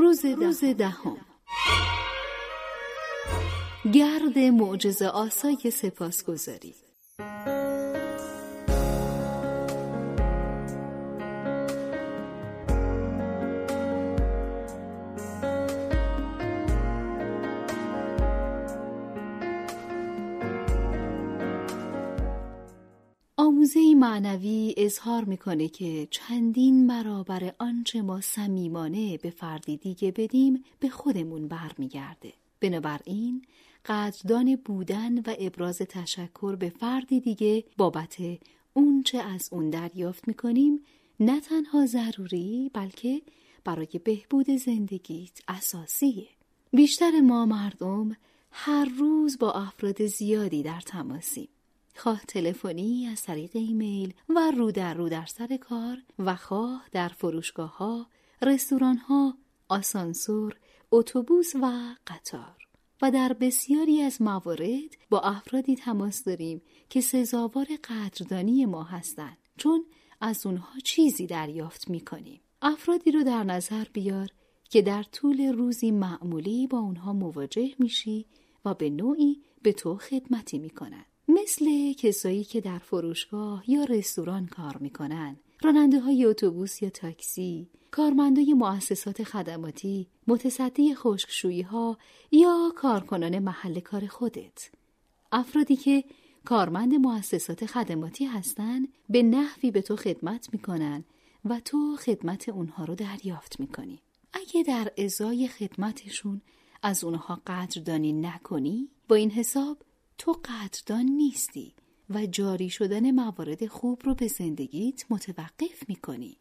روز دهم. گرد معجزه آسای سپاسگزاری. آموزه معنوی اظهار میکنه که چندین برابر آنچه ما صمیمانه به فردی دیگه بدیم به خودمون برمیگرده. بنابراین قدردان بودن و ابراز تشکر به فردی دیگه بابت اون چه از اون دریافت میکنیم نه تنها ضروری بلکه برای بهبود زندگیت اساسیه. بیشتر ما مردم هر روز با افراد زیادی در تماسیم، خواه تلفنی، از طریق ایمیل و رو در سر کار و خواه در فروشگاه‌ها، رستوران‌ها، آسانسور، اتوبوس و قطار. و در بسیاری از موارد با افرادی تماس داریم که سزاوار قدردانی ما هستند، چون از اونها چیزی دریافت می‌کنیم. افرادی رو در نظر بیار که در طول روزی معمولی با اونها مواجه میشی و به نوعی به تو خدمتی میکنن. مثل کسایی که در فروشگاه یا رستوران کار میکنن، راننده های اتوبوس یا تاکسی، کارمندای مؤسسات خدماتی، متصدی خشکشویی ها یا کارکنان محل کار خودت. افرادی که کارمند مؤسسات خدماتی هستن به نحوی به تو خدمت میکنن و تو خدمت اونها رو دریافت میکنی. اگه در ازای خدمتشون از اونها قدردانی نکنی، با این حساب تو قدردان نیستی و جاری شدن موارد خوب رو به زندگیت متوقف میکنی.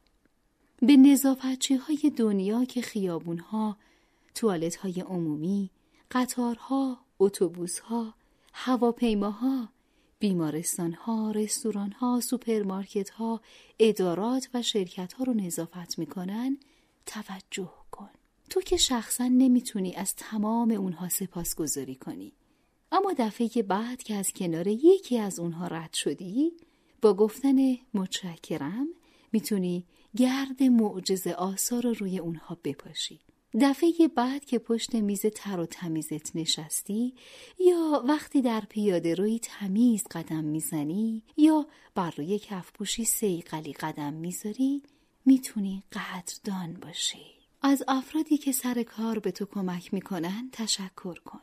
به نظافتچی‌های دنیا که خیابون‌ها، توالت‌های عمومی، قطارها، اتوبوس‌ها، هواپیماها، بیمارستان‌ها، رستوران‌ها، سوپرمارکت‌ها، ادارات و شرکت‌ها رو نظافت میکنن توجه کن. تو که شخصاً نمیتونی از تمام اونها سپاسگزاری کنی، اما دفعه بعد که از کنار یکی از اونها رد شدی با گفتن متشکرم میتونی گرد معجزه آسا رو روی اونها بپاشی. دفعه بعد که پشت میز تر و تمیزت نشستی یا وقتی در پیاده روی تمیز قدم میزنی یا بر روی کفپوشی صیقلی قدم میذاری میتونی قدردان باشی. از افرادی که سر کار به تو کمک میکنن تشکر کن.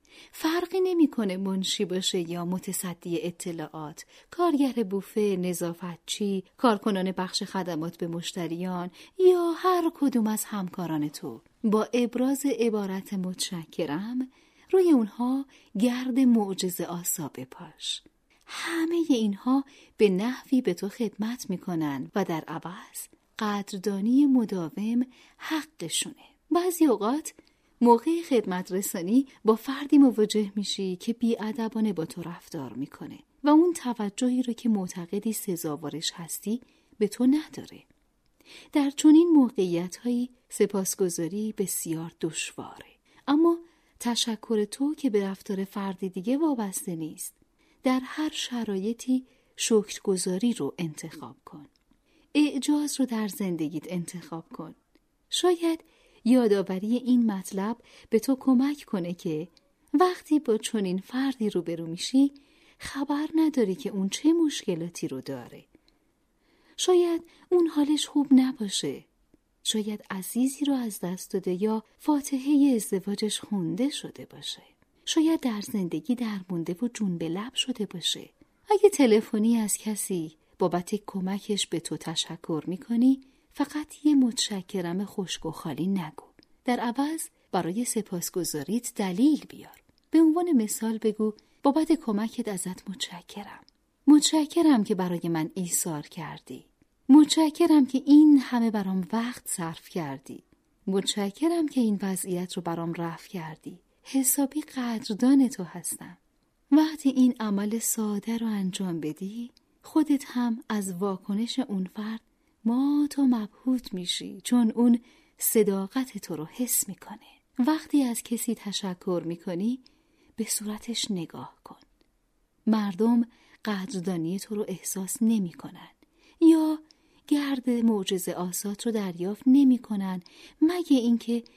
فرقی نمیکنه منشی باشه یا متصدی اطلاعات، کارگر بوفه، نظافتچی، کارکنان بخش خدمات به مشتریان یا هر کدوم از همکاران تو. با ابراز عبارت متشکرم روی اونها گرد معجزه آسا بپاش. همه اینها به نحوی به تو خدمت میکنن و در عوض قدردانی مداوم حقشونه. بعضی اوقات موقع خدمت رسانی با فردی مواجه میشی که بی‌ادبانه با تو رفتار میکنه و اون توجهی رو که معتقدی سزاوارش هستی به تو نداره. در چنین موقعیت‌هایی سپاسگزاری بسیار دشواره، اما تشکر تو که به رفتار فردی دیگه وابسته نیست. در هر شرایطی شکرگزاری رو انتخاب کن. اعجاز رو در زندگیت انتخاب کن. شاید یادآوری این مطلب به تو کمک کنه که وقتی با چنین فردی روبرو میشی خبر نداری که اون چه مشکلاتی رو داره. شاید اون حالش خوب نباشه. شاید عزیزی رو از دست داده یا فاتحه ازدواجش خونده شده باشه. شاید در زندگی درمونده و جون به لب شده باشه. اگه تلفنی از کسی بابت کمکش به تو تشکر میکنی، فقط یه متشکرم خشک و خالی نگو. در عوض برای سپاسگزاریت دلیل بیار. به عنوان مثال بگو بابت کمکت ازت متشکرم. متشکرم که برای من ایثار کردی. متشکرم که این همه برام وقت صرف کردی. متشکرم که این وضعیت رو برام رفع کردی. حسابی قدردان تو هستم. وقتی این عمل ساده رو انجام بدی، خودت هم از واکنش اون فرد مات و مبهوت میشی، چون اون صداقت تو رو حس میکنه. وقتی از کسی تشکر میکنی به صورتش نگاه کن. مردم قدردانی تو رو احساس نمیکنن یا گرد معجزه آسات رو دریافت نمیکنن مگه اینکه